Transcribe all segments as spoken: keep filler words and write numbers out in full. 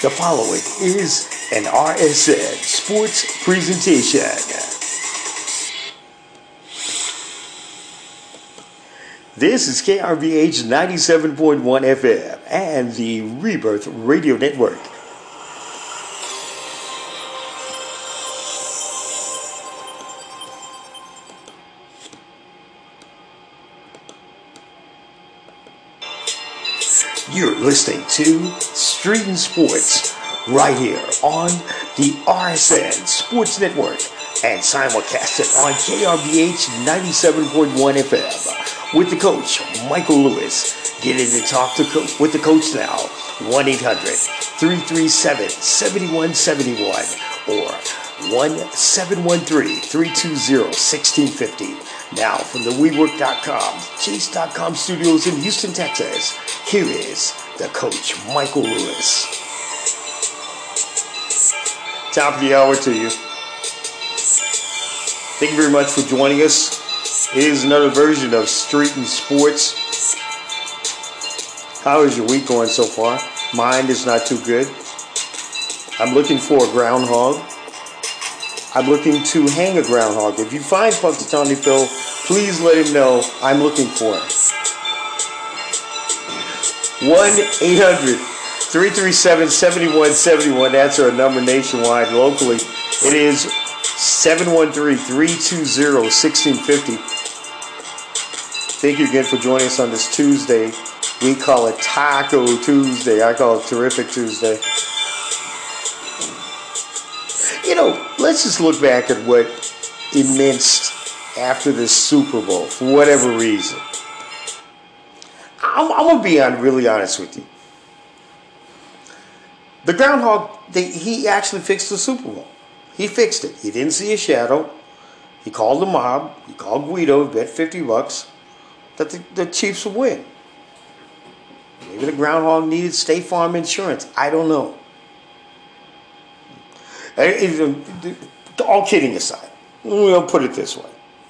The following is an R S N Sports presentation. This is K R V H ninety-seven point one F M and the Rebirth Radio Network. You're listening to Street and Sports right here on the R S N Sports Network and simulcasted on K R V H ninety-seven point one F M with the coach, Michael Lewis. Get in and talk to co- with the coach now, one eight hundred, three three seven, seven one seven one or one seven one three, three two zero, one six five zero. Now, from the we work dot com, chase dot com studios in Houston, Texas, here is the coach, Michael Lewis. Top of the hour to you. Thank you very much for joining us. It is another version of Street and Sports. How is your week going so far? Mine is not too good. I'm looking for a groundhog. I'm looking to hang a groundhog. If you find Punxsutawney Phil, please let him know I'm looking for him. one eight hundred, three three seven, seven one seven one. That's our number nationwide. Locally, it is seven one three, three two zero, one six five zero. Thank you again for joining us on this Tuesday. We call it Taco Tuesday. I call it Terrific Tuesday. You know, let's just look back at what it meant after the Super Bowl, for whatever reason. I'm, I'm going to be on, really honest with you. The groundhog, they, he actually fixed the Super Bowl. He fixed it. He didn't see a shadow. He called the mob. He called Guido, bet fifty bucks that the, the Chiefs would win. Maybe the groundhog needed State Farm insurance. I don't know. All kidding aside, we'll put it this way.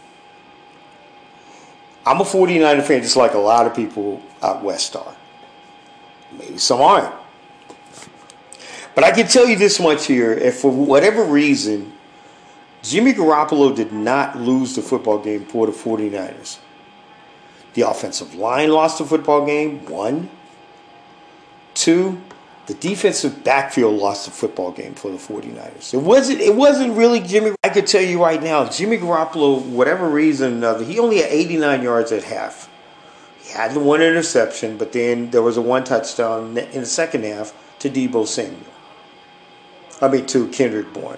I'm a forty-niner fan just like a lot of people out west are. Maybe some aren't. But I can tell you this much here. If for whatever reason, Jimmy Garoppolo did not lose the football game for the forty-niners. The offensive line lost the football game, one. Two, the defensive backfield lost the football game for the forty-niners. It wasn't It wasn't really Jimmy. I could tell you right now, Jimmy Garoppolo, whatever reason, uh, he only had eighty-nine yards at half. He had the one interception, but then there was a one touchdown in the second half to Deebo Samuel. I mean, to Kendrick Bourne.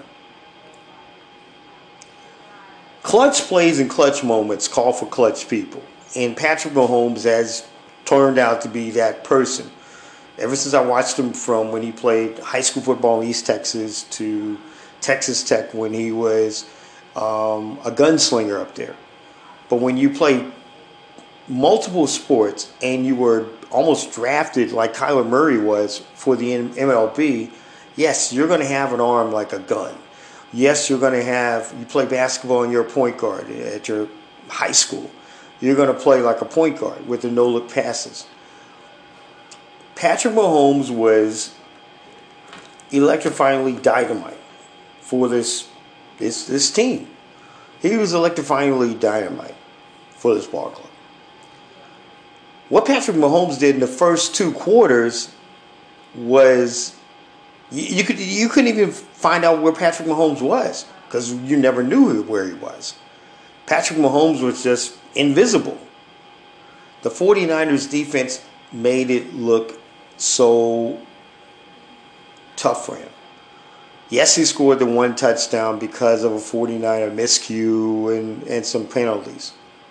Clutch plays and clutch moments call for clutch people. And Patrick Mahomes has turned out to be that person. Ever since I watched him from when he played high school football in East Texas to Texas Tech when he was um, a gunslinger up there. But when you play multiple sports and you were almost drafted like Kyler Murray was for the M L B, yes, you're going to have an arm like a gun. Yes, you're going to have, you play basketball and you're a point guard at your high school. You're going to play like a point guard with the no-look passes. Patrick Mahomes was electrifyingly dynamite for this, this, this team. He was electrifyingly dynamite for this ball club. What Patrick Mahomes did in the first two quarters was you, you could you couldn't even find out where Patrick Mahomes was because you never knew where he was. Patrick Mahomes was just invisible. The forty-niners defense made it look so tough for him. Yes, he scored the one touchdown because of a forty-niner miscue and, and some penalties.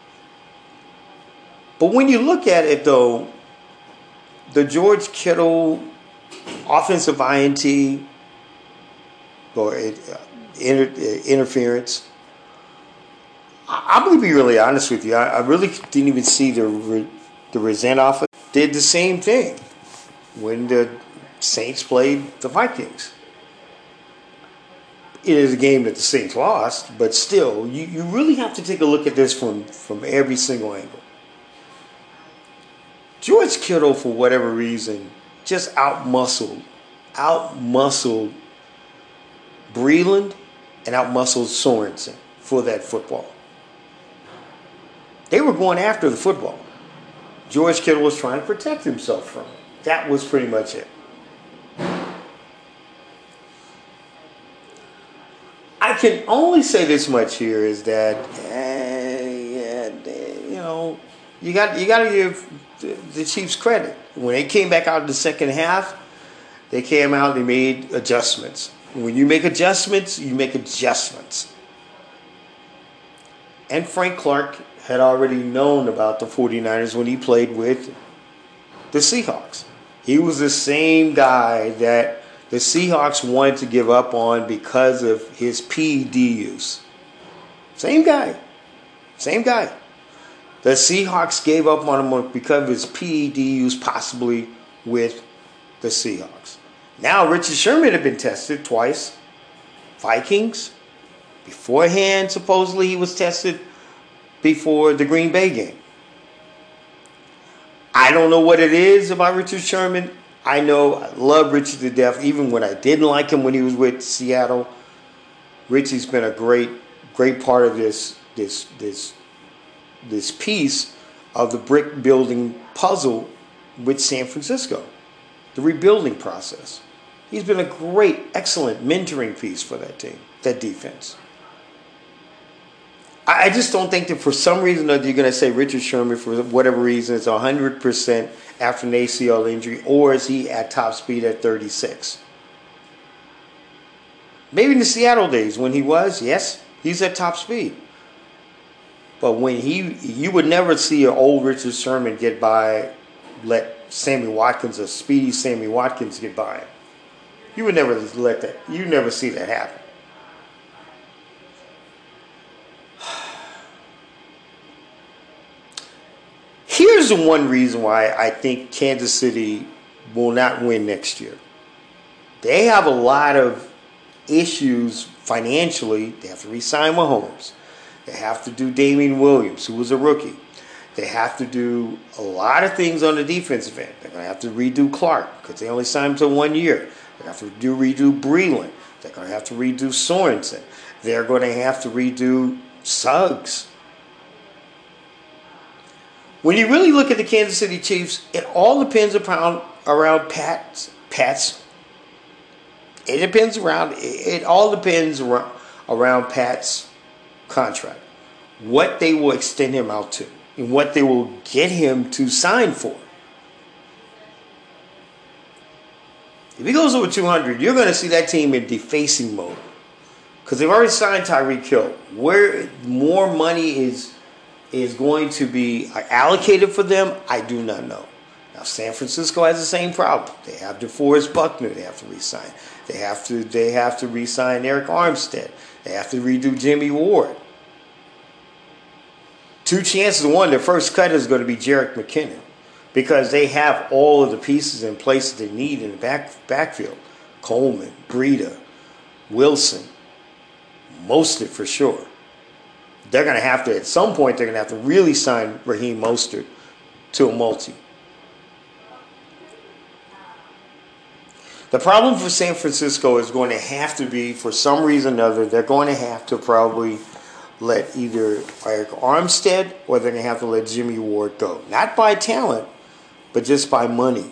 But when you look at it, though, the George Kittle offensive I N T or inter, interference, I'm going to be really honest with you. I, I really didn't even see the the resent off it. Did the same thing when the Saints played the Vikings. It is a game that the Saints lost, but still, you, you really have to take a look at this from, from every single angle. George Kittle, for whatever reason, just outmuscled out-muscled Breland and out-muscled Sorensen for that football. They were going after the football. George Kittle was trying to protect himself from it. That was pretty much it. I can only say this much here is that, eh, yeah, you know, you got you got to give the, the Chiefs credit. When they came back out in the second half, they came out and they made adjustments. When you make adjustments, you make adjustments. And Frank Clark had already known about the 49ers when he played with the Seahawks. He was the same guy that the Seahawks wanted to give up on because of his P E D use. Same guy. Same guy. The Seahawks gave up on him because of his P E D use, possibly with the Seahawks. Now, Richard Sherman had been tested twice. Vikings. Beforehand, supposedly he was tested before the Green Bay game. I don't know what it is about Richard Sherman. I know I love Richie to death, even when I didn't like him when he was with Seattle. Richie's been a great, great part of this, this, this, this piece of the brick building puzzle with San Francisco, the rebuilding process. He's been a great, excellent mentoring piece for that team, that defense. I just don't think that for some reason or you're going to say Richard Sherman, for whatever reason, is one hundred percent after an A C L injury, or is he at top speed at thirty-six? Maybe in the Seattle days when he was, yes, he's at top speed. But when he, you would never see an old Richard Sherman get by, let Sammy Watkins or speedy Sammy Watkins get by him. You would never let that, you never see that happen. Here's the one reason why I think Kansas City will not win next year. They have a lot of issues financially. They have to re-sign Mahomes. They have to do Damian Williams, who was a rookie. They have to do a lot of things on the defensive end. They're going to have to redo Clark because they only signed him to one year. They have to do, redo Breland. They're going to have to redo Sorensen. They're going to have to redo Suggs. When you really look at the Kansas City Chiefs, it all depends upon around Pat's. Pat's. It depends around. It all depends around, around Pat's contract, what they will extend him out to, and what they will get him to sign for. If he goes over two hundred, you're going to see that team in defacing mode because they've already signed Tyreek Hill. Where more money is. is going to be allocated for them, I do not know. Now, San Francisco has the same problem. They have DeForest Buckner they have to re-sign. They have to they have to re-sign Eric Armstead. They have to redo Jimmy Ward. Two chances. One, their first cut is going to be Jerick McKinnon because they have all of the pieces in place that they need in the back backfield. Coleman, Breida, Wilson, Mostert for sure. They're going to have to, at some point, they're going to have to really sign Raheem Mostert to a multi. The problem for San Francisco is going to have to be, for some reason or other, they're going to have to probably let either Eric Armstead or they're going to have to let Jimmy Ward go. Not by talent, but just by money.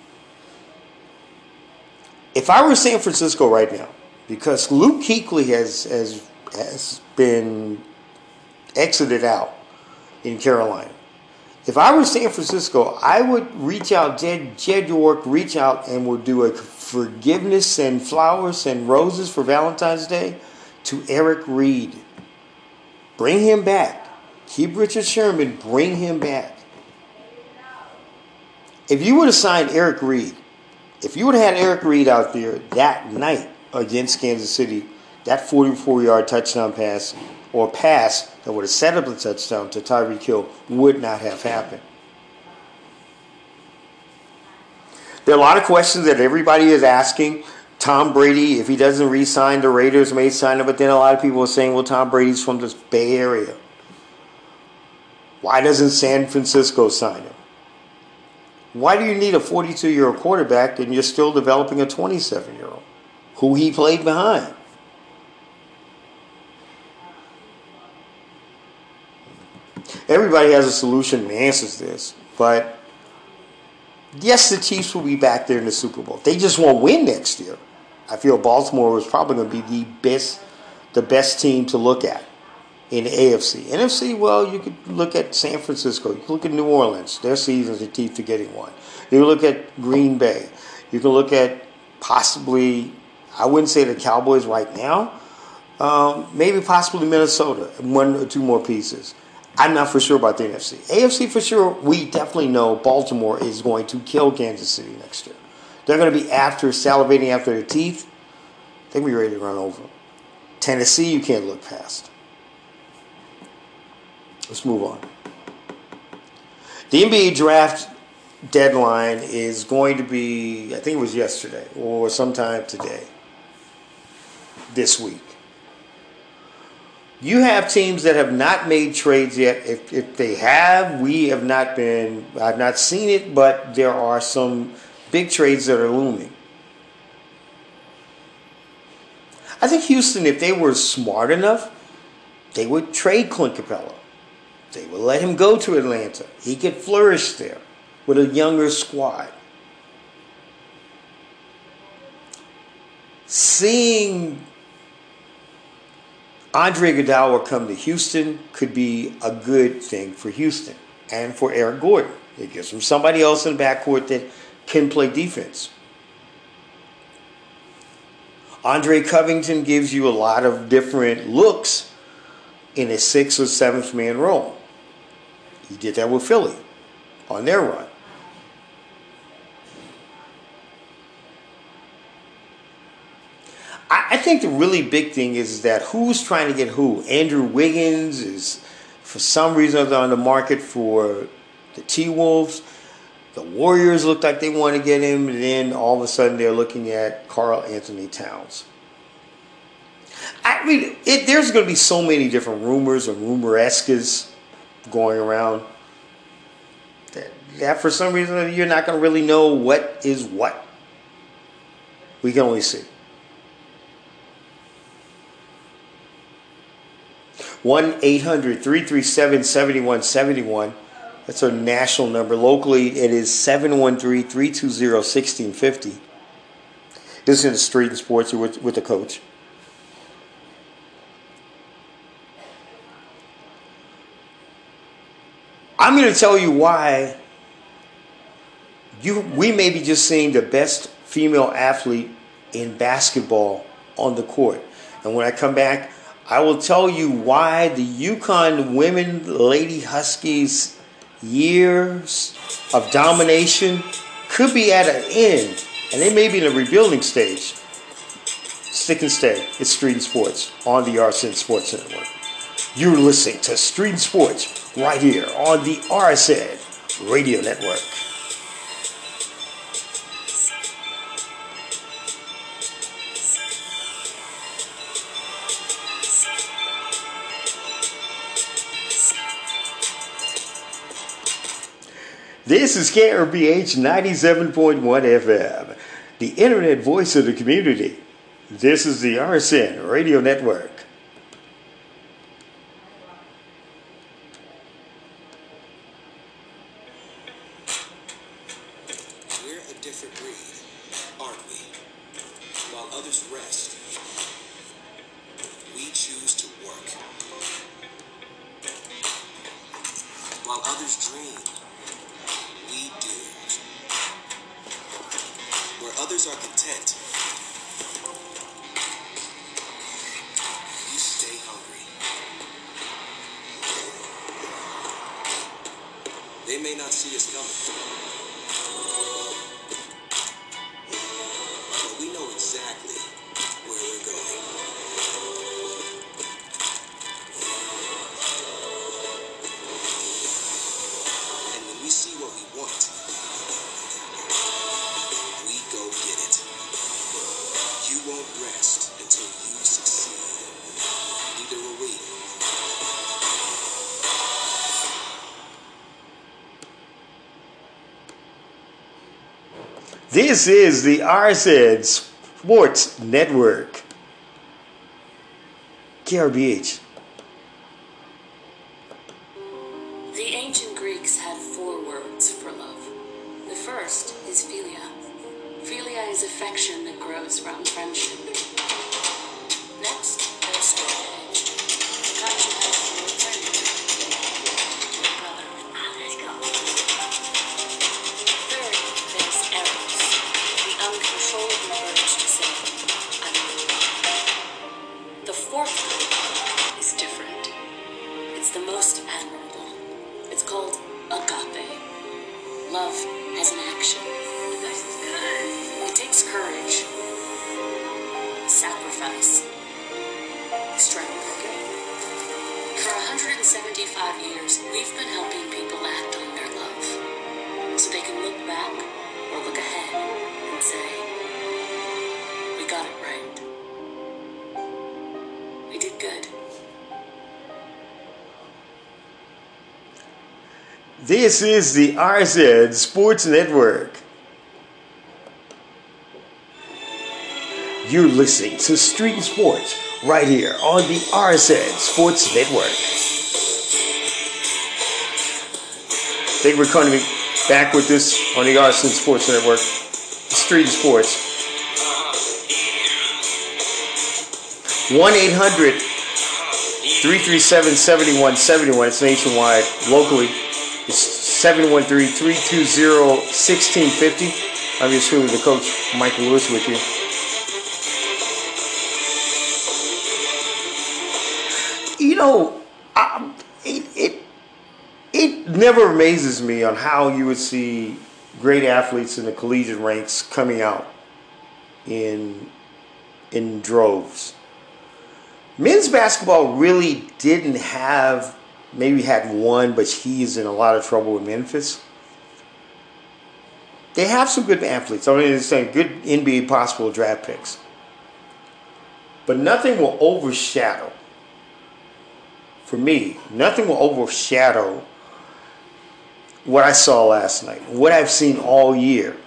If I were San Francisco right now, because Luke Kuechly has, has, has been exited out in Carolina. If I were San Francisco, I would reach out, Jed, Jed York, reach out and would do a forgiveness and flowers and roses for Valentine's Day to Eric Reid. Bring him back. Keep Richard Sherman. Bring him back. If you would have signed Eric Reid, if you would have had Eric Reid out there that night against Kansas City, that forty-four-yard touchdown pass or pass that would have set up the touchdown to Tyreek Hill would not have happened. There are a lot of questions that everybody is asking. Tom Brady, if he doesn't re-sign, the Raiders may sign him, but then a lot of people are saying, well, Tom Brady's from the Bay Area. Why doesn't San Francisco sign him? Why do you need a forty-two-year-old quarterback and you're still developing a twenty-seven-year-old who he played behind? Everybody has a solution and answers this, but yes, the Chiefs will be back there in the Super Bowl. They just won't win next year. I feel Baltimore is probably going to be the best, the best team to look at in the A F C. N F C, well, you could look at San Francisco. You could look at New Orleans. Their season's the teeth to getting one. You can look at Green Bay. You can look at possibly, I wouldn't say the Cowboys right now, um, maybe possibly Minnesota, one or two more pieces. I'm not for sure about the N F C. A F C for sure, we definitely know Baltimore is going to kill Kansas City next year. They're going to be after, salivating after their teeth. They're going to be ready to run over them. Tennessee, you can't look past. Let's move on. The N B A draft deadline is going to be, I think it was yesterday or sometime today, this week. You have teams that have not made trades yet. If, if they have, we have not been, I've not seen it, but there are some big trades that are looming. I think Houston, if they were smart enough, they would trade Clint Capella. They would let him go to Atlanta. He could flourish there with a younger squad. Seeing Andre Iguodala come to Houston could be a good thing for Houston and for Eric Gordon. It gives him somebody else in the backcourt that can play defense. Andre Covington gives you a lot of different looks in a sixth or seventh man role. He did that with Philly on their run. I think the really big thing is that who's trying to get who. Andrew Wiggins is, for some reason, on the market for the T-Wolves. The Warriors look like they want to get him, and then all of a sudden they're looking at Karl Anthony Towns. I mean, it, there's going to be so many different rumors and rumor-esques going around that, that for some reason you're not going to really know what is what. We can only see. one eight hundred three three seven seven one seven one. That's our national number. Locally, it is seven one three three two zero one six five zero. This is in the Street and Sports with, with the coach. I'm going to tell you why you we may be just seeing the best female athlete in basketball on the court. And when I come back, I will tell you why the UConn women Lady Huskies years of domination could be at an end, and they may be in a rebuilding stage. Stick and stay. It's Street and Sports on the R S N Sports Network. You're listening to Street and Sports right here on the R S N Radio Network. This is K R B H ninety-seven point one F M, the internet voice of the community. This is the R S N Radio Network. We're a different breed, aren't we? While others rest, we choose to work. While others dream, we do. Where others are content, we stay hungry. They may not see us coming, but we know exactly where we're going. And when we see what we want, we go get it. You won't rest until you succeed. Neither will we. This is the R Z Sports Network. K R B H. The ancient Greeks had four words for love. The first is philia. Philia is affection that grows around friendship. Next, there's storge. The kind you have for a friend. Your brother. Ah, let's go. Third, there's eros. The uncontrollable urge to say, I love you. The fourth word is different. It's the most admirable. It's called agape. Love as an action. This is good. It takes courage, sacrifice, strength. For one hundred seventy-five years, we've been helping people act on their love so they can look back or look ahead and say, we got it right. We did good. This is the R Z Sports Network. You're listening to Street Sports right here on the R Z Sports Network. Thank you for coming back with us on the R Z Sports Network. Street Sports. one eight hundred, three three seven, seven one seven one. It's nationwide. Locally, it's seven one three, three two zero, one six five zero. I'm your truly the coach, Michael Lewis, with you. You know, I, it, it it never amazes me on how you would see great athletes in the collegiate ranks coming out in in droves. Men's basketball really didn't have, maybe had one, but he's in a lot of trouble with Memphis. They have some good athletes. I mean, they're saying good N B A possible draft picks. But nothing will overshadow, for me, nothing will overshadow what I saw last night, what I've seen all year.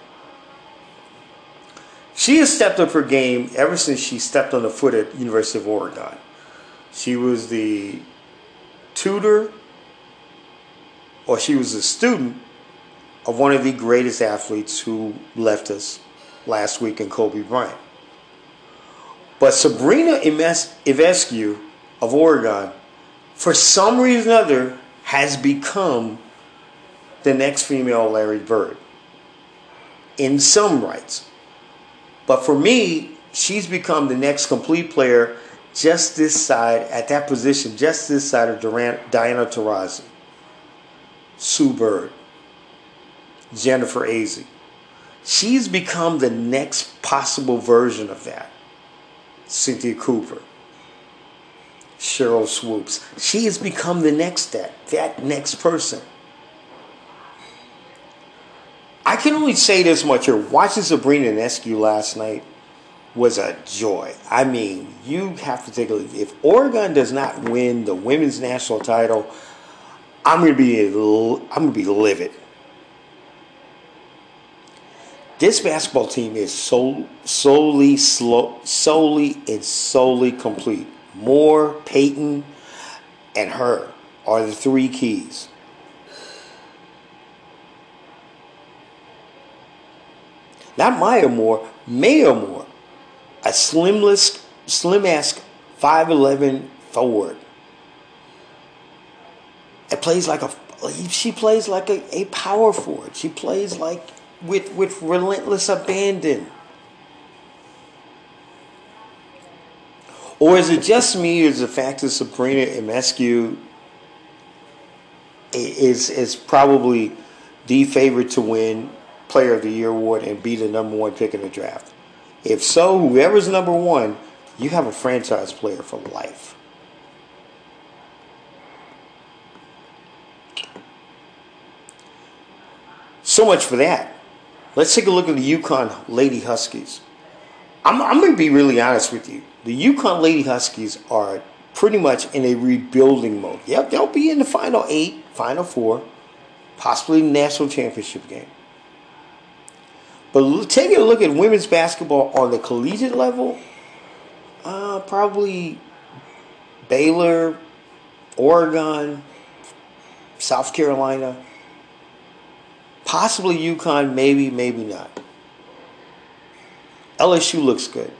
She has stepped up her game ever since she stepped on the foot at University of Oregon. She was the tutor, or she was a student of one of the greatest athletes who left us last week in Kobe Bryant. But Sabrina Ionescu of Oregon, for some reason or other, has become the next female Larry Bird in some rights. But for me, she's become the next complete player just this side, at that position, just this side of Diana Taurasi, Sue Bird, Jennifer Azzi. She's become the next possible version of that. Cynthia Cooper, Cheryl Swoops. She has become the next that, that next person. I can only say this much here. Watching Sabrina Ionescu last night was a joy. I mean, you have to take a look. If Oregon does not win the women's national title, I'm gonna be I'm gonna be livid. This basketball team is so solely slow, solely and solely complete. Moore, Peyton, and her are the three keys. Not Maya Moore, Maya Moore, a slimless, slim-ass five eleven forward. It plays like a, she plays like a, a power forward. She plays like with with relentless abandon. Or is it just me? Or is the fact that Sabrina Ionescu is is probably the favorite to win Player of the Year award and be the number one pick in the draft? If so, whoever's number one, you have a franchise player for life. So much for that. Let's take a look at the UConn Lady Huskies. I'm, I'm going to be really honest with you. The UConn Lady Huskies are pretty much in a rebuilding mode. Yep, they'll be in the Final Eight, Final Four, possibly the National Championship game. But taking a look at women's basketball on the collegiate level, uh, probably Baylor, Oregon, South Carolina, possibly UConn, maybe, maybe not. L S U looks good.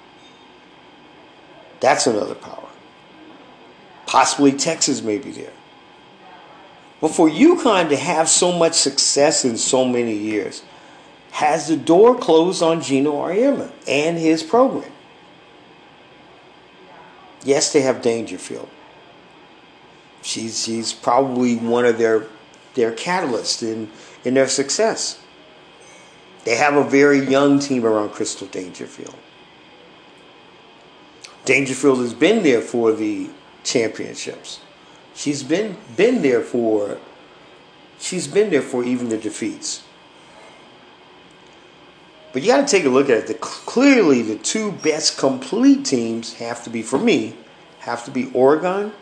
That's another power. Possibly Texas may be there. But for UConn to have so much success in so many years, has the door closed on Gino Auriemma and his program? Yes, they have Dangerfield. She's she's probably one of their their catalysts in, in their success. They have a very young team around Crystal Dangerfield. Dangerfield has been there for the championships. She's been been there for she's been there for even the defeats. But you got to take a look at it. The, clearly, the two best complete teams have to be, for me, have to be Oregon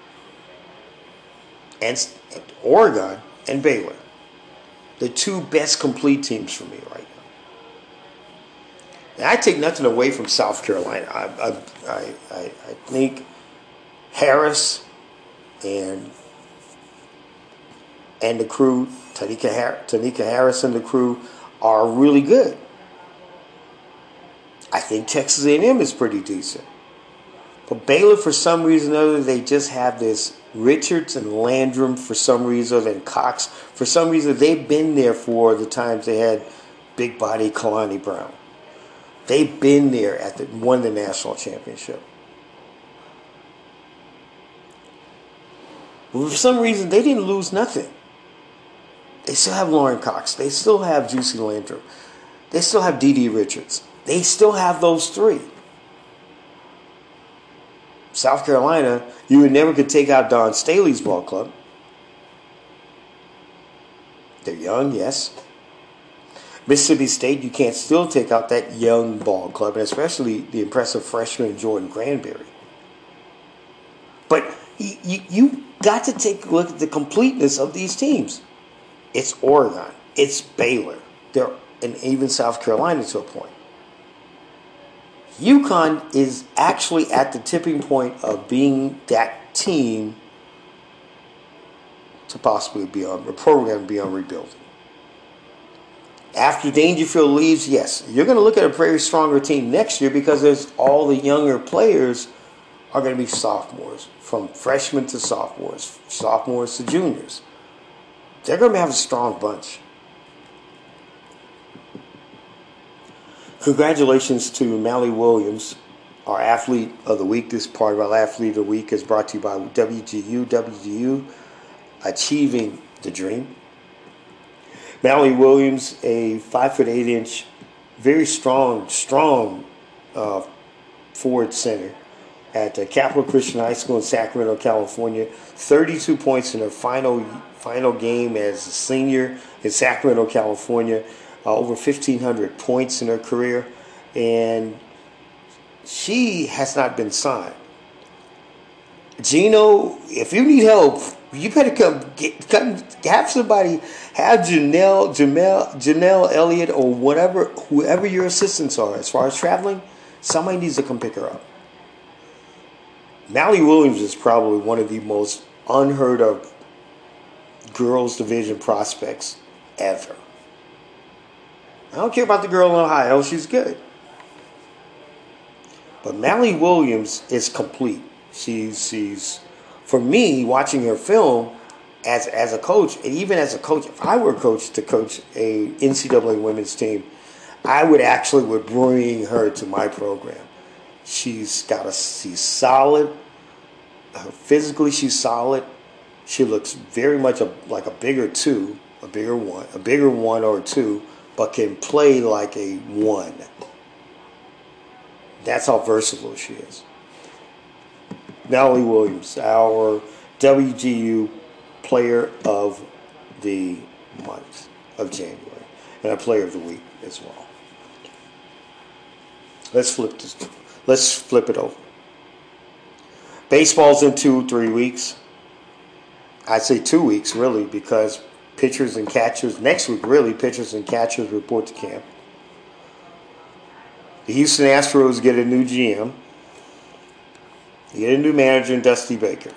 and Oregon and Baylor. The two best complete teams for me right now. And I take nothing away from South Carolina. I I I, I, I think Harris and and the crew, Tanika Har- Tanika Harris and the crew, are really good. I think Texas A and M is pretty decent. But Baylor, for some reason or other, they just have this Richards and Landrum for some reason, and Cox. For some reason, they've been there for the times they had big body Kalani Brown. They've been there at the won the national championship. But for some reason, they didn't lose nothing. They still have Lauren Cox. They still have Juicy Landrum. They still have Dee Dee Richards. They still have those three. South Carolina, you would never could take out Don Staley's ball club. They're young, yes. Mississippi State, you can't still take out that young ball club, and especially the impressive freshman Jordan Granberry. But you, you, you got to take a look at the completeness of these teams. It's Oregon. It's Baylor. They're, and even South Carolina to a point. UConn is actually at the tipping point of being that team to possibly be on a program to be on rebuilding. After Dangerfield leaves, yes, you're going to look at a very stronger team next year because there's all the younger players are going to be sophomores, from freshmen to sophomores, sophomores to juniors. They're going to have a strong bunch. Congratulations to Mally Williams, our athlete of the week. This part of our athlete of the week is brought to you by W G U. W G U, achieving the dream. Mally Williams, a five foot eight inch, very strong, strong uh, forward center at uh, Capital Christian High School in Sacramento, California. thirty-two points in her final final game as a senior in Sacramento, California. Uh, over fifteen hundred points in her career, and she has not been signed. Gino, if you need help, you better come get come have somebody, have Janelle, Janelle, Janelle Elliott, or whatever, whoever your assistants are as far as traveling. Somebody needs to come pick her up. Mally Williams is probably one of the most unheard of girls division prospects ever. I don't care about the girl in Ohio. She's good. But Mally Williams is complete. She's, she's for me, watching her film as, as a coach, and even as a coach, if I were a coach to coach a N C double A women's team, I would actually would bring her to my program. She's got a, she's solid. Physically, she's solid. She looks very much a, like a bigger two, a bigger one, a bigger one or two, but can play like a one. That's how versatile she is. Mally Williams, our W G U player of the month of January, and a player of the week as well. Let's flip this. Let's flip it over. Baseball's in two, three weeks. I'd say two weeks, really, because pitchers and catchers, next week, really, pitchers and catchers report to camp. The Houston Astros get a new G M. You get a new manager in Dusty Baker.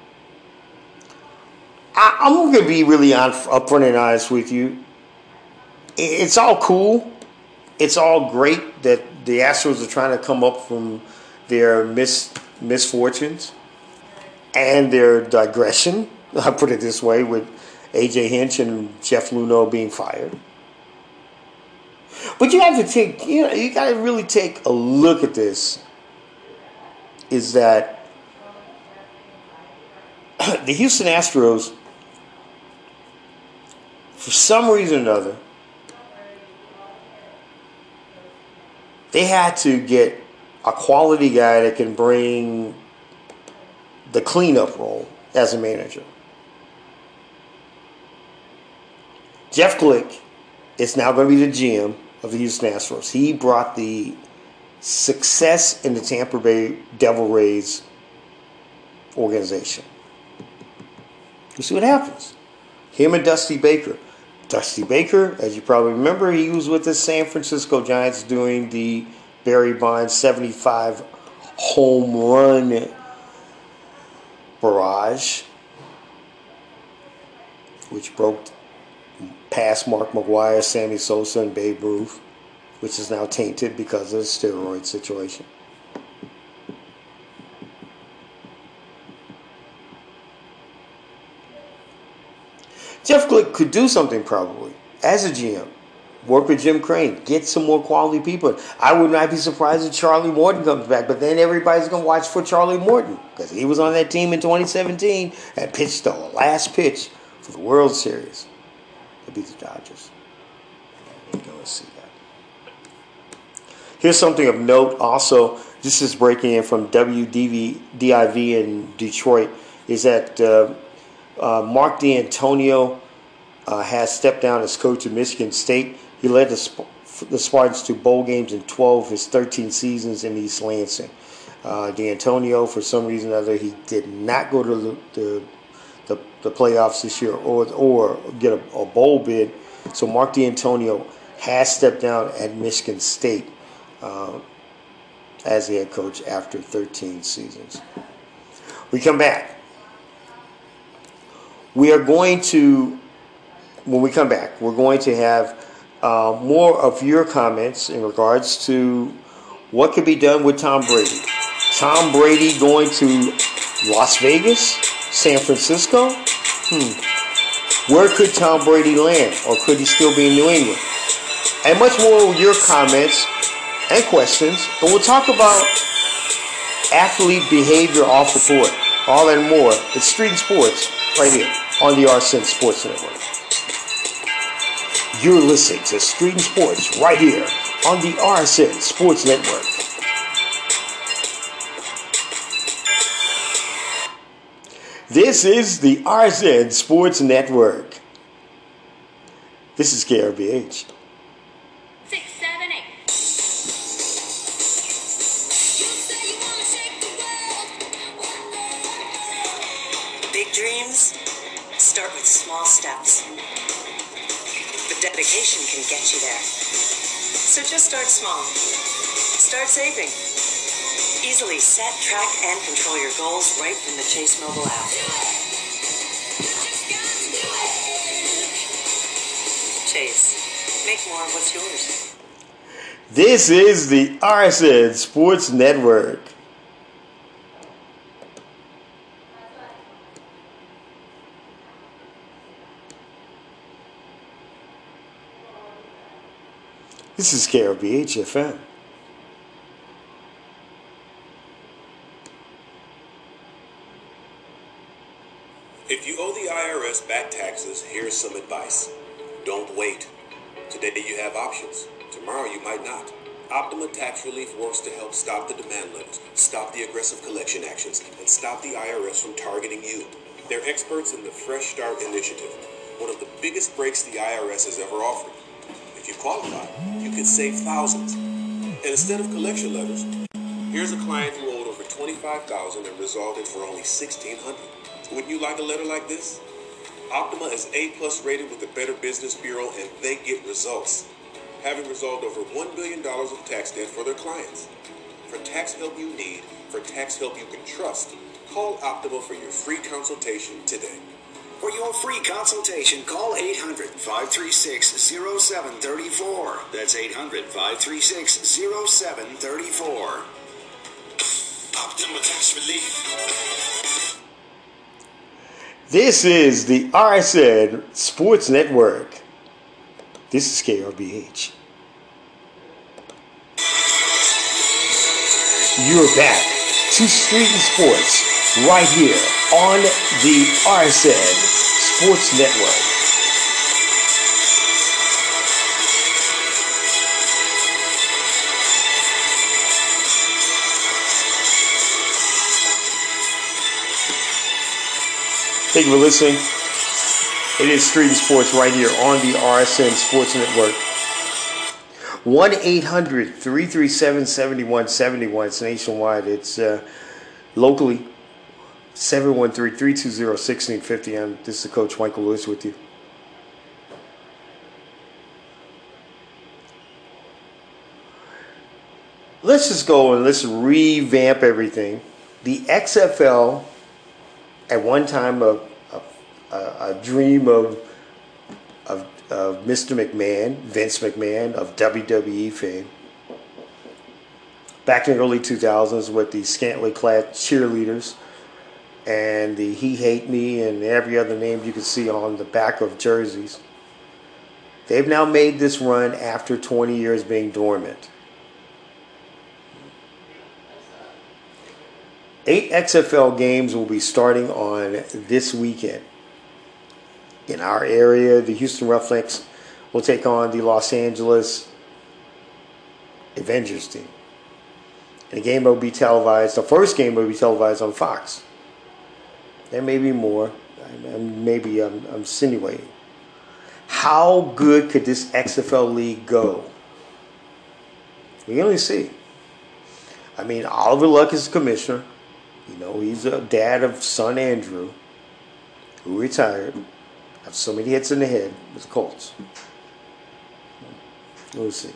I, I'm going to be really on, upfront and honest with you. It's all cool. It's all great that the Astros are trying to come up from their mis, misfortunes and their digression. I'll put it this way, with A J Hinch and Jeff Luhnow being fired. But you have to take, you know, you got to really take a look at this. Is that the Houston Astros, for some reason or another, they had to get a quality guy that can bring the cleanup role as a manager. Jeff Glick is now going to be the G M of the Houston Astros. He brought the success in the Tampa Bay Devil Rays organization. You see what happens. Him and Dusty Baker. Dusty Baker, as you probably remember, he was with the San Francisco Giants doing the Barry Bonds seventy-five home run barrage, which broke past Mark McGwire, Sammy Sosa, and Babe Ruth, which is now tainted because of the steroid situation. Jeff Glick could do something probably as a G M. Work with Jim Crane. Get some more quality people. I would not be surprised if Charlie Morton comes back, but then everybody's going to watch for Charlie Morton because he was on that team in twenty seventeen and pitched the last pitch for the World Series. It'll be the Dodgers. You're going to see that. Here's something of note also. This is breaking in from W D I V in Detroit. Is that uh, uh, Mark D'Antonio uh, has stepped down as coach of Michigan State. He led the, Sp- the Spartans to bowl games in twelve of his thirteen seasons in East Lansing. Uh, D'Antonio, for some reason or other, he did not go to the, the, the, the playoffs this year or or get a, a bowl bid. So Mark D'Antonio has stepped down at Michigan State uh, as the head coach after thirteen seasons. We come back. We are going to, when we come back, we're going to have uh, more of your comments in regards to what could be done with Tom Brady. Tom Brady going to Las Vegas, San Francisco? Hmm. Where could Tom Brady land? Or could he still be in New England? And much more of your comments and questions. And we'll talk about athlete behavior off the court. All and more. It's Street and Sports right here on the R C N Sports Network. You're listening to Street and Sports right here on the R S N Sports Network. This is the R S N Sports Network. This is K R B H. Six, seven, eight. Big dreams start with small steps. But dedication can get you there. So just start small. Start saving. Easily set, track, and control your goals right from the Chase mobile app. Chase. Make more of what's yours. This is the R S N Sports Network. This is K R B H F M. If you owe the I R S back taxes, here's some advice. Don't wait. Today you have options. Tomorrow you might not. Optima Tax Relief works to help stop the demand letters, stop the aggressive collection actions, and stop the I R S from targeting you. They're experts in the Fresh Start Initiative, one of the biggest breaks the I R S has ever offered. If you qualify, you could save thousands. And instead of collection letters, here's a client who owed over twenty-five thousand dollars and resolved it for only sixteen hundred dollars. Wouldn't you like a letter like this? Optima is A plus rated with the Better Business Bureau, and they get results. having resolved over one billion dollars of tax debt for their clients. For tax help you need, for tax help you can trust, call Optima for your free consultation today. For your free consultation, call eight hundred, five three six, zero seven three four. That's eight hundred, five three six, zero seven three four. Optima Tax Relief. This is the R S N Sports Network. This is K R B H. You're back to Street and Sports right here on the R S N Sports Network. Thank you for listening. It is Street and Sports right here on the R S N Sports Network. one eight hundred, three three seven, seven one seven one. It's nationwide. It's uh, locally seven one three, three two zero, one six five zero. I'm, this is Coach Michael Lewis with you. Let's just go and let's revamp everything. The X F L, at one time a, a, a dream of, of, of Mister McMahon, Vince McMahon of W W E fame. Back in the early two thousands with the scantily clad cheerleaders and the He Hate Me and every other name you can see on the back of jerseys. They've now made this run after twenty years being dormant. Eight X F L games will be starting on this weekend. In our area, the Houston Roughnecks will take on the Los Angeles Avengers team. And the game will be televised, the first game will be televised on Fox. There may be more. Maybe I'm, I'm insinuating. How good could this X F L league go? We can only see. I mean, Oliver Luck is the commissioner. You know, he's a dad of son Andrew, who retired after so many hits in the head with the Colts. We'll see.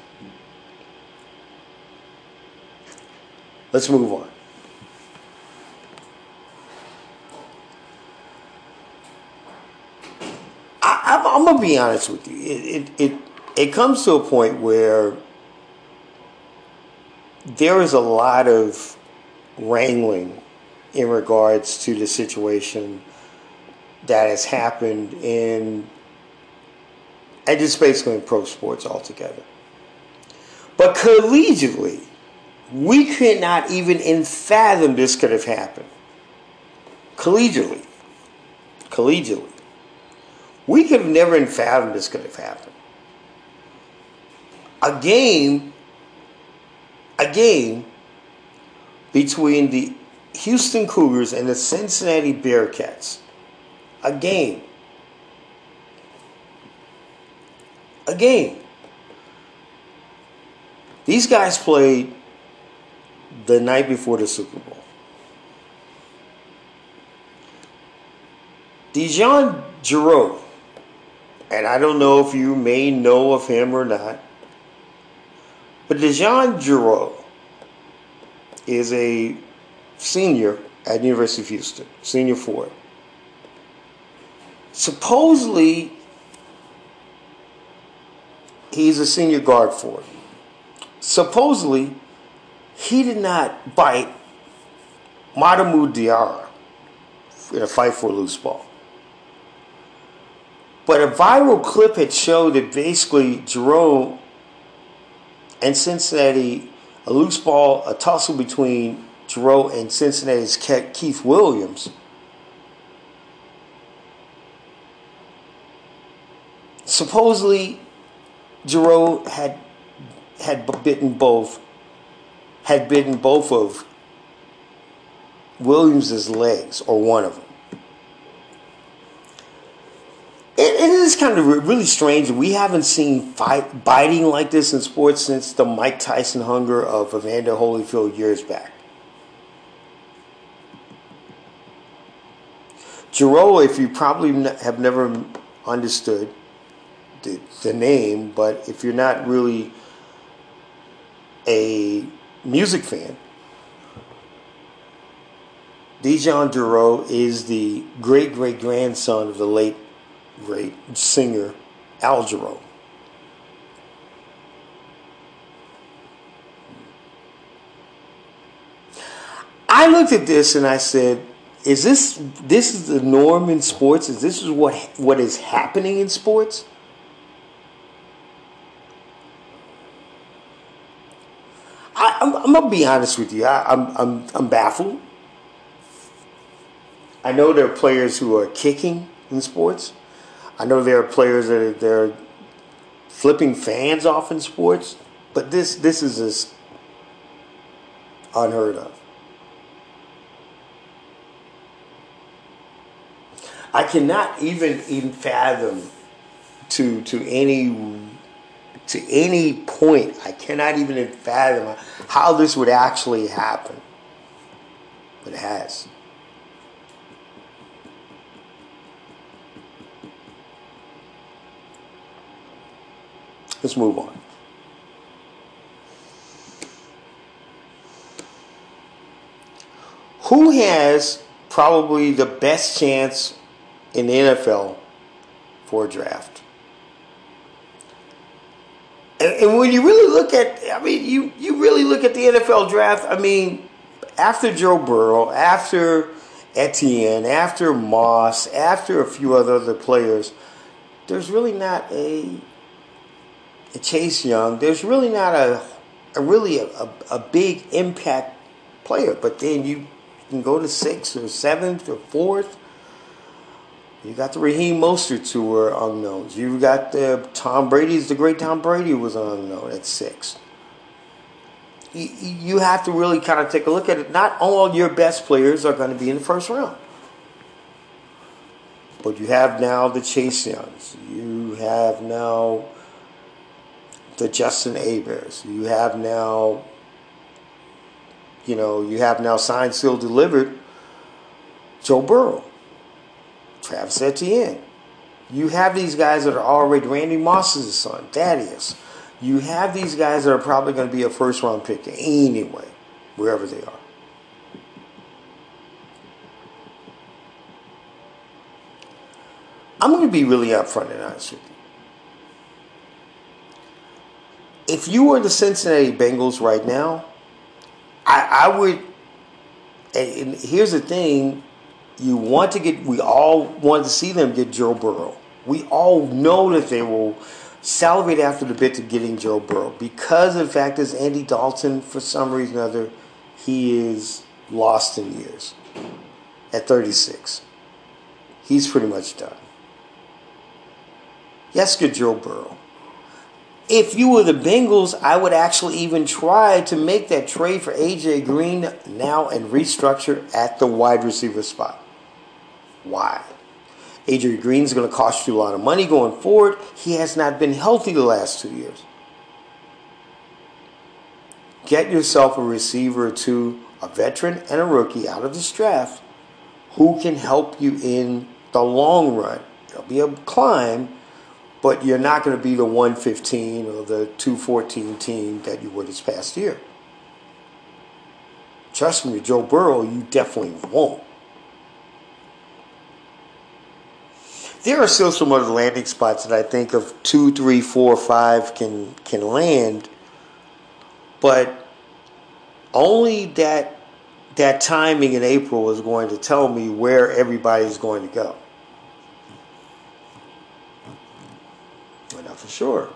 Let's move on. I, I'm, I'm gonna be honest with you. It, it it it comes to a point where there is a lot of wrangling in regards to the situation that has happened in, and just basically in pro sports altogether. But collegiately, we could not even fathom this could have happened. Collegially. Collegially. We could have never fathomed this could have happened. A game, a game between the Houston Cougars and the Cincinnati Bearcats. A game. A game. These guys played the night before the Super Bowl. Dijon Giroux, and I don't know if you may know of him or not, but Dijon Giroux is a senior at the University of Houston, senior forward. Supposedly, he's a senior guard forward. Supposedly, he did not bite Madamu Diarra in a fight for a loose ball. But a viral clip had showed that basically Jerome and Cincinnati, a loose ball, a tussle between Jerome and Cincinnati's Keith Williams. Supposedly, Jerome had had bitten both, had bitten both of Williams's legs, or one of them. It, it is kind of really strange. We haven't seen fight, biting like this in sports since the Mike Tyson hunger of Evander Holyfield years back. Jerome, if you probably have never understood, the, the name, but if you're not really a music fan, Dijon Duro is the great-great-grandson of the late, great singer Al Jarreau. I looked at this and I said, is this this is the norm in sports? Is this is what what is happening in sports? I, I'm, I'm gonna be honest with you. I, I'm I'm I'm baffled. I know there are players who are kicking in sports. I know there are players that are they're flipping fans off in sports. But this this is just unheard of. I cannot even even fathom to to any to any point. I cannot even fathom how this would actually happen, but it has. Let's move on. Who has probably the best chance in the N F L for a draft? And, and when you really look at, I mean, you, you really look at the N F L draft, I mean, after Joe Burrow, after Etienne, after Moss, after a few other, other players, there's really not a, a Chase Young. There's really not a, a really a, a, a big impact player. But then you can go to sixth or seventh or fourth. You got the Raheem Mosterts who were unknowns. You got the Tom Brady's, the great Tom Brady was unknown at six. You, you have to really kind of take a look at it. Not all your best players are going to be in the first round. But you have now the Chase Youngs. You have now the Justin Hebers. You have now, you know, you have now signed, sealed, delivered Joe Burrow. Travis Etienne. You have these guys that are already Randy Moss's son, Thaddeus. You have these guys that are probably going to be a first round pick anyway, wherever they are. I'm going to be really upfront and honest with you. If you were the Cincinnati Bengals right now, I, I would, and here's the thing, you want to get, we all want to see them get Joe Burrow. We all know that they will salivate after the bit to getting Joe Burrow because of the fact is Andy Dalton, for some reason or other, he is lost in years at thirty-six. He's pretty much done. Yes, get Joe Burrow. If you were the Bengals, I would actually even try to make that trade for A J Green now and restructure at the wide receiver spot. Why? A J Green's going to cost you a lot of money going forward. He has not been healthy the last two years. Get yourself a receiver or two, a veteran and a rookie out of this draft who can help you in the long run. It'll be a climb, but you're not going to be the one fifteen or the two fourteen team that you were this past year. Trust me, Joe Burrow, you definitely won't. There are still some other landing spots that I think of two, three, four, five can can land, but only that that timing in April is going to tell me where everybody's going to go. Not for sure.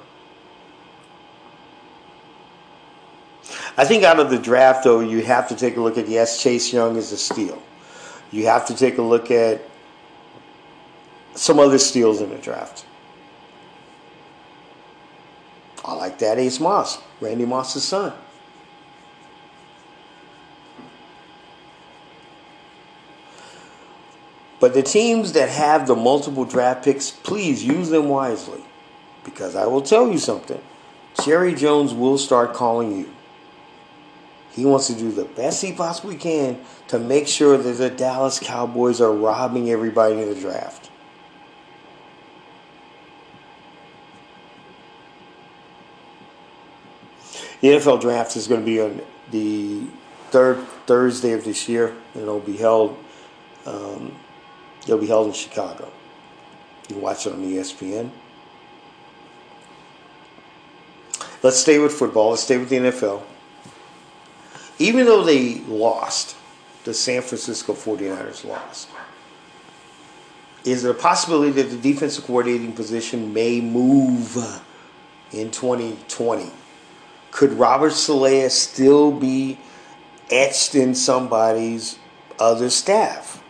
I think out of the draft, though, you have to take a look at, yes, Chase Young is a steal. You have to take a look at some other steals in the draft. I like that Ace Moss, Randy Moss's son. But the teams that have the multiple draft picks, please use them wisely. Because I will tell you something. Jerry Jones will start calling you. He wants to do the best he possibly can to make sure that the Dallas Cowboys are robbing everybody in the draft. The N F L draft is going to be on the third Thursday of this year, and it'll be held. Um, it'll be held in Chicago. You can watch it on E S P N. Let's stay with football. Let's stay with the N F L. Even though they lost, the San Francisco forty-niners lost. Is there a possibility that the defensive coordinating position may move in twenty twenty? Could Robert Saleh still be etched in somebody's other staff?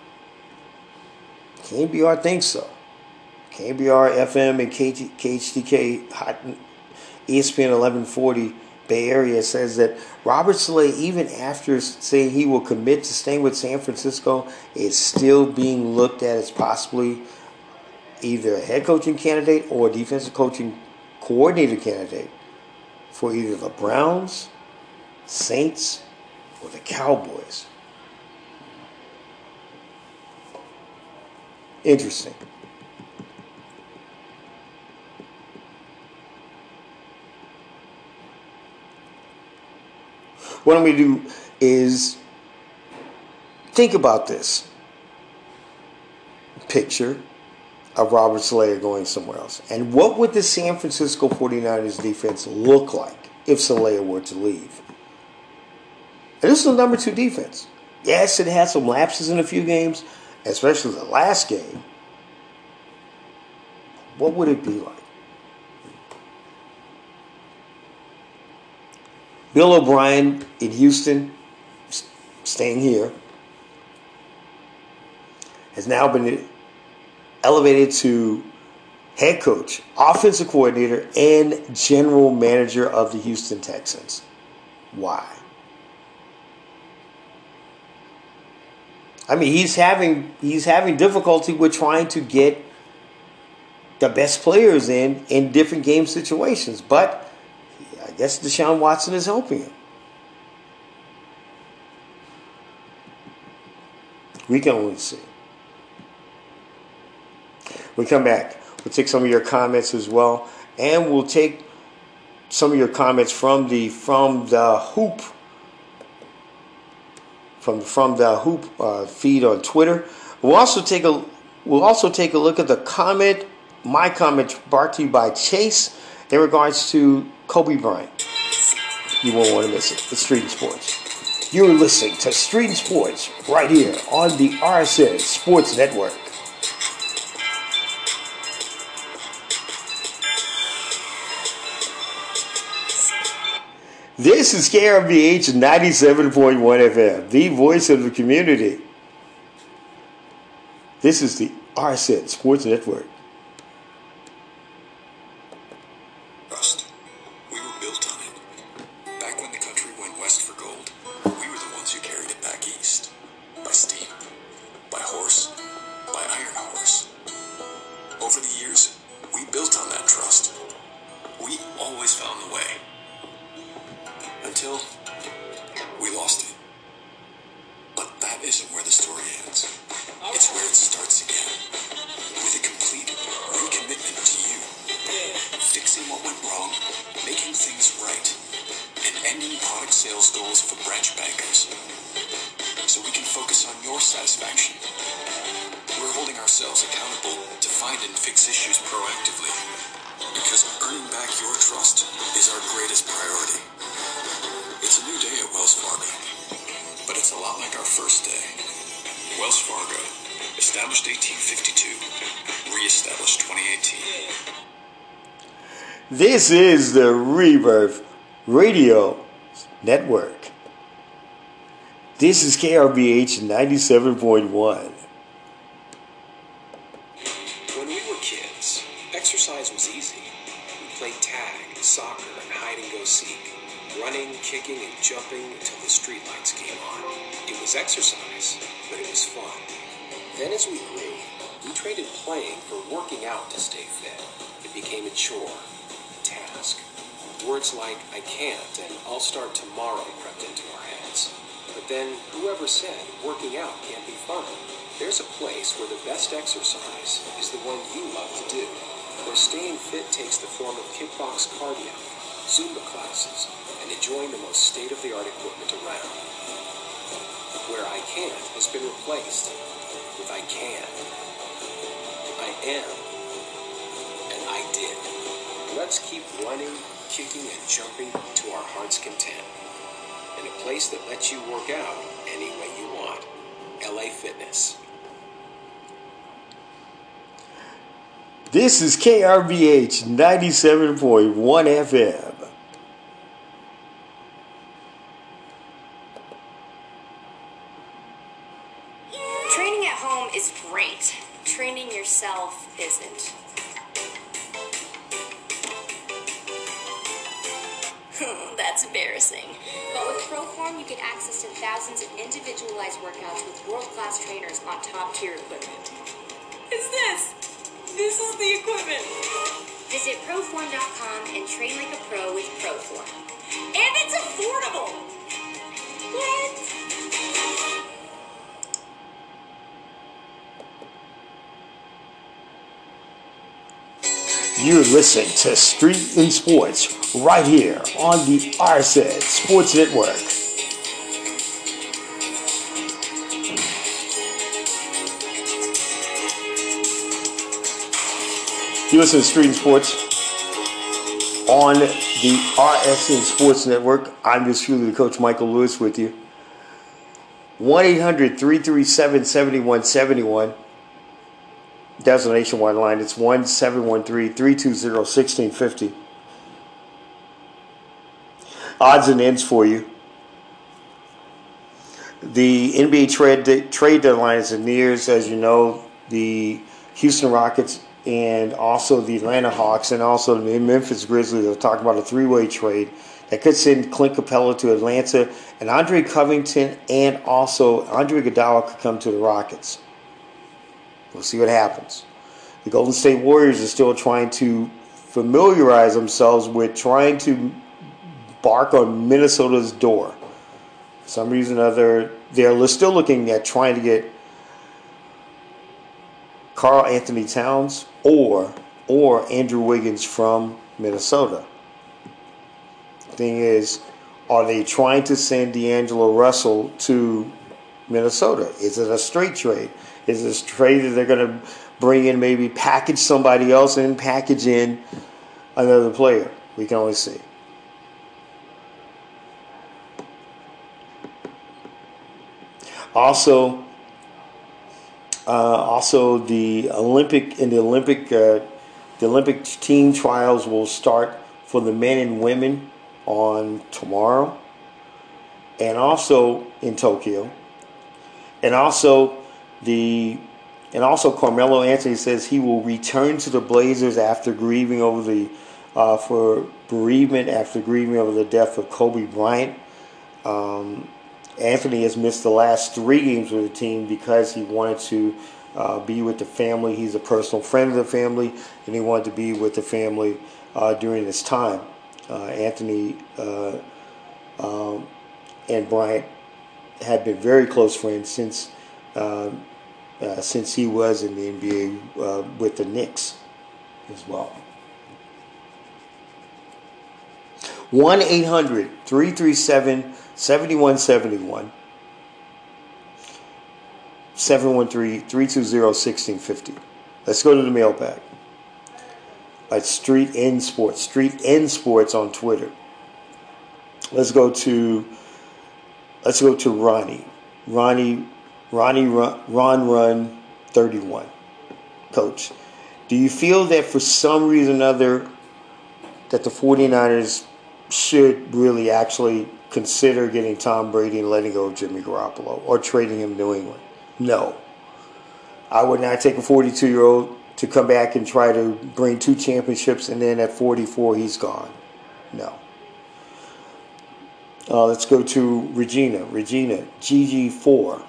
K B R thinks so. K B R, F M, and K H D K, E S P N eleven forty Bay Area says that Robert Saleh, even after saying he will commit to staying with San Francisco, is still being looked at as possibly either a head coaching candidate or a defensive coaching coordinator candidate for either the Browns, Saints, or the Cowboys. Interesting. What I'm going to do is think about this picture of Robert Saleh going somewhere else. And what would the San Francisco forty-niners defense look like if Saleh were to leave? And this is the number two defense. Yes, it had some lapses in a few games, especially the last game. What would it be like? Bill O'Brien in Houston, staying here, has now been elevated to head coach, offensive coordinator, and general manager of the Houston Texans. Why? I mean, he's having he's having difficulty with trying to get the best players in in different game situations, but I guess Deshaun Watson is helping him. We can only see. When we come back, we'll take some of your comments as well, and we'll take some of your comments from the from the hoop from from the hoop uh, feed on Twitter. We'll also take a we'll also take a look at the comment, my comment brought to you by Chase in regards to Kobe Bryant. You won't want to miss it. It's Street and Sports. You're listening to Street and Sports right here on the R S N Sports Network. This is K R B H ninety-seven point one F M, the voice of the community. This is the R S N Sports Network. Trust. We were built on it. Back when the country went west for gold, we were the ones who carried it back east. By steam, by horse, by iron horse. Over the years, we built on that trust. We always found the way. Until we lost it. But that isn't where the story ends. It's where it starts again. With a complete recommitment to you. Fixing what went wrong, making things right, and ending product sales goals for branch bankers. So we can focus on your satisfaction. We're holding ourselves accountable to find and fix issues proactively. Because earning back your trust is our greatest priority. It's a new day at Wells Fargo, but it's a lot like our first day. Wells Fargo, established eighteen fifty-two, re-established twenty eighteen. This is the Rebirth Radio Network. This is K R B H ninety-seven point one. When we were kids, exercise was easy. We played tag, soccer, and hide-and-go-seek. Running, kicking, and jumping until the streetlights came on. It was exercise, but it was fun. Then as we grew, we traded playing for working out to stay fit. It became a chore, a task. Words like, I can't, and I'll start tomorrow crept into our heads. But then, whoever said working out can't be fun? There's a place where the best exercise is the one you love to do, where staying fit takes the form of kickbox cardio, Zumba classes, and enjoying the most state-of-the-art equipment around. Where I can't has been replaced with I can. I am. And I did. Let's keep running, kicking, and jumping to our heart's content. In a place that lets you work out any way you want. L A Fitness. This is K R V H ninety-seven point one F M. Training at home is great. Training yourself isn't. That's embarrassing. But with ProForm, you get access to thousands of individualized workouts with world-class trainers on top-tier equipment. It's this. This is the equipment. Visit proform dot com and train like a pro with ProForm. And it's affordable. What? You're listening to Street and Sports right here on the R S N Sports Network. You listen to Street and Sports on the R S N Sports Network. I'm just truly the Coach Michael Lewis with you. one eight hundred three three seven seven one seven one. That's the nationwide line. It's one seven one three three two zero one six five zero. Odds and ends for you. The N B A trade trade deadline is near, as you know. The Houston Rockets and also the Atlanta Hawks and also the Memphis Grizzlies are talking about a three-way trade that could send Clint Capella to Atlanta, and Andre Covington and also Andre Iguodala could come to the Rockets. We'll see what happens. The Golden State Warriors are still trying to familiarize themselves with trying to bark on Minnesota's door. For some reason or other, they're still looking at trying to get Karl Anthony Towns or or Andrew Wiggins from Minnesota. Thing is, are they trying to send D'Angelo Russell to Minnesota? Is it a straight trade? Is it a trade that they're going to bring in, maybe package somebody else and package in another player? We can only see. Also, uh, also the Olympic in the Olympic uh, the Olympic team trials will start for the men and women on tomorrow, and also in Tokyo, and also the and also Carmelo Anthony says he will return to the Blazers after grieving over the uh, for bereavement after grieving over the death of Kobe Bryant. Um, Anthony has missed the last three games with the team because he wanted to uh, be with the family. He's a personal friend of the family, and he wanted to be with the family uh, during this time. Uh, Anthony uh, um, and Bryant had been very close friends since uh, uh, since he was in the N B A uh, with the Knicks as well. one eight hundred three three seven seven one seven one. seven one three three two zero one six five zero. Let's go to the mailbag. At Street N Sports. Street N Sports on Twitter. Let's go to let's go to Ronnie. Ronnie Ronnie Run, Ron Run thirty-one. Coach, do you feel that for some reason or other that the 49ers should really actually consider getting Tom Brady and letting go of Jimmy Garoppolo or trading him to New England? No. I would not take a forty-two-year-old to come back and try to bring two championships, and then at forty-four, he's gone. No. Uh, let's go to Regina. Regina, G G four.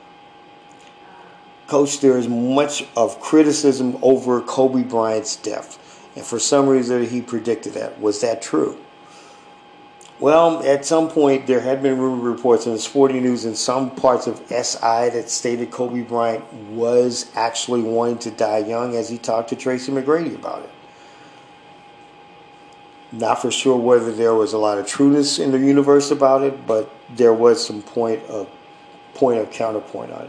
Coach, there is much of criticism over Kobe Bryant's death, and for some reason he predicted that. Was that true? Well, at some point, there had been rumor reports in the Sporting News in some parts of S I that stated Kobe Bryant was actually wanting to die young as he talked to Tracy McGrady about it. Not for sure whether there was a lot of trueness in the universe about it, but there was some point of point of counterpoint on it.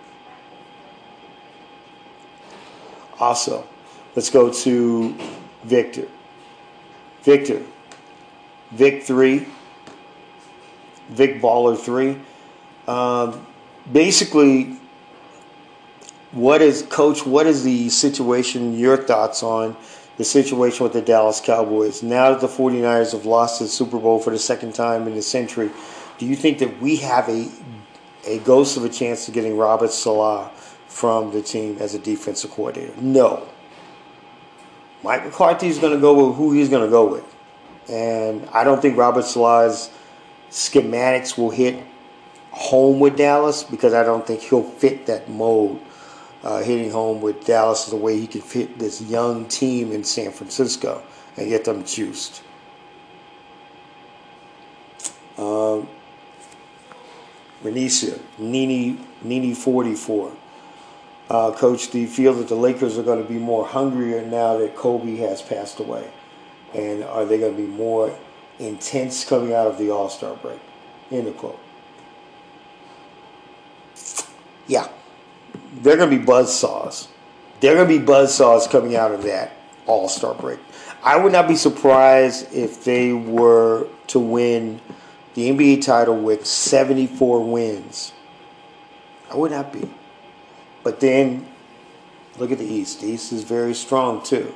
Also, let's go to Victor. Victor. Vic three. Vic Baller three. Um, basically, what is, Coach, what is the situation, your thoughts on the situation with the Dallas Cowboys? Now that the 49ers have lost the Super Bowl for the second time in the century, do you think that we have a a ghost of a chance of getting Robert Saleh from the team as a defensive coordinator? No. Mike McCarthy is going to go with who he's going to go with. And I don't think Robert Saleh's schematics will hit home with Dallas, because I don't think he'll fit that mold. Uh, hitting home with Dallas is the way he could fit this young team in San Francisco and get them juiced. Um, Renisha, Nini, Nini forty-four. Uh, Coach, do you feel that the Lakers are going to be more hungrier now that Kobe has passed away? And are they going to be more intense coming out of the All-Star break? End of quote. Yeah. They're going to be buzzsaws. They're going to be buzzsaws coming out of that All-Star break. I would not be surprised if they were to win the N B A title with seventy-four wins. I would not be. But then, look at the East. The East is very strong, too.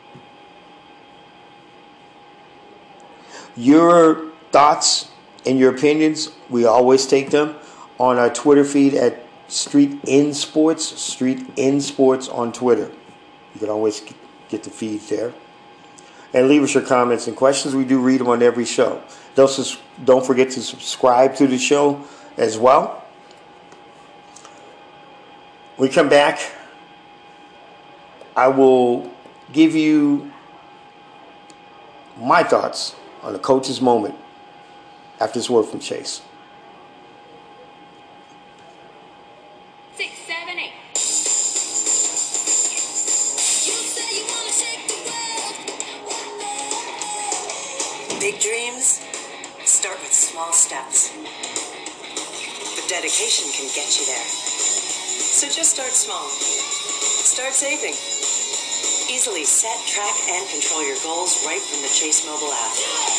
Your thoughts and your opinions, we always take them on our Twitter feed at Street In Sports, Street In Sports on Twitter. You can always get the feed there. And leave us your comments and questions. We do read them on every show. Don't, don't forget to subscribe to the show as well. When we come back, I will give you my thoughts on the coach's moment after this word from Chase. Six, seven, eight. Big dreams start with small steps. But dedication can get you there. So just start small. Start saving. Easily set, track, and control your goals right from the Chase mobile app.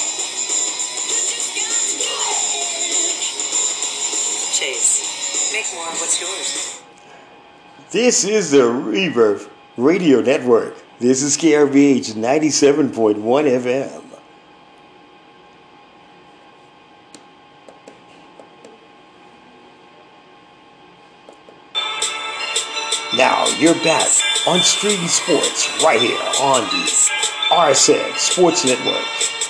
Chase. Make more of what's yours. This is the Rebirth Radio Network. This is K R B H ninety-seven point one F M. Now you're back on Street Sports right here on the R S N Sports Network.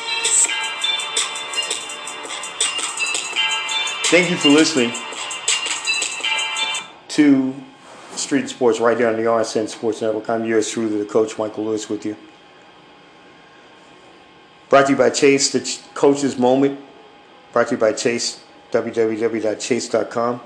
Thank you for listening to Street Sports right here on the R S N Sports Network. I'm yours truly, the Coach Michael Lewis, with you. Brought to you by Chase, the Ch- Coach's Moment. Brought to you by Chase, w w w dot chase dot com.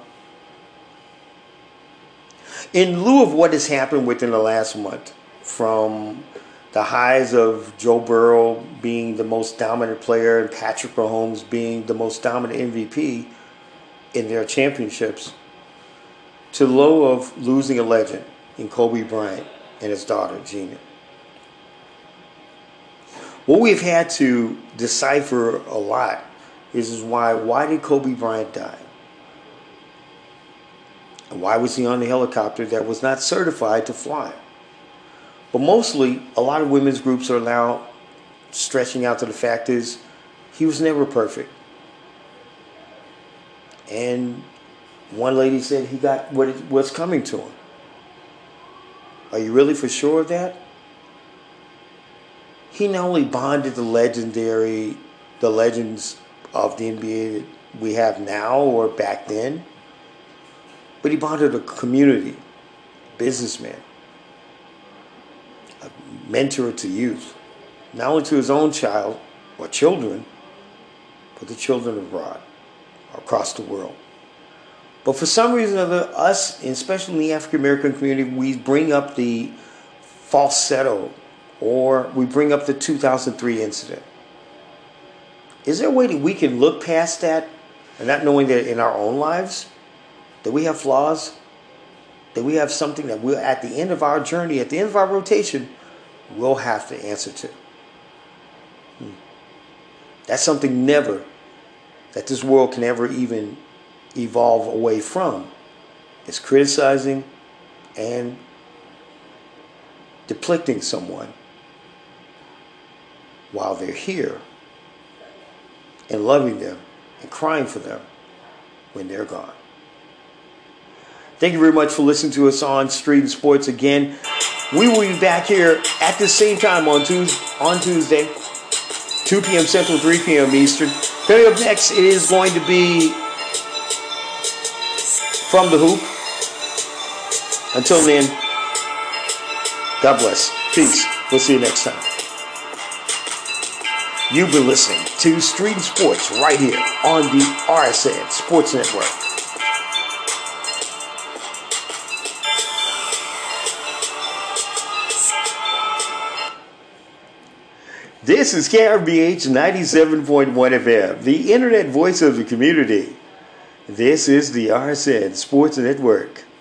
In lieu of what has happened within the last month, from the highs of Joe Burrow being the most dominant player and Patrick Mahomes being the most dominant M V P in their championships, to the low of losing a legend in Kobe Bryant and his daughter, Gina. What we've had to decipher a lot is, is why, why did Kobe Bryant die? And why was he on the helicopter that was not certified to fly? But mostly, a lot of women's groups are now stretching out to the fact is he was never perfect. And one lady said he got what it, what's coming to him. Are you really for sure of that? He not only bonded the legendary, the legends of the N B A that we have now or back then, but he bonded a community, businessman, a mentor to youth, not only to his own child or children, but the children abroad, across the world. But for some reason or other, us, especially in the African American community, we bring up the falsetto, or we bring up the two thousand three incident. Is there a way that we can look past that and not knowing that in our own lives that we have flaws, that we have something that we're at the end of our journey, at the end of our rotation, we'll have to answer to? Hmm. That's something never, that this world can ever even evolve away from. It's criticizing and depicting someone while they're here and loving them and crying for them when they're gone. Thank you very much for listening to us on Street and Sports again. We will be back here at the same time on Tuesday, on Tuesday, two p.m. Central, three p.m. Eastern. Coming up next is going to be From the Hoop. Until then, God bless. Peace. We'll see you next time. You've been listening to Street and Sports right here on the R S N Sports Network. This is K R B H ninety-seven point one F M, the internet voice of the community. This is the R S N Sports Network.